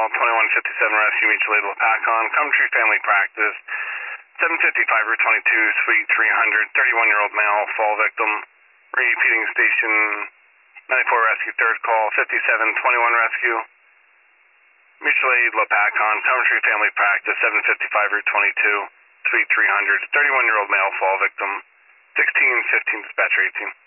call, 2157 Rescue Mutual Aid Lapacon, Coventry Family Practice, 755 Route 22, Suite 300, 31-year-old male, fall victim, repeating station 94 Rescue, third call, 5721 Rescue, Mutual Aid Lapacon, Coventry Family Practice, 755 Route 22, Suite 300, 31-year-old male, fall victim, 1615 Dispatcher 18.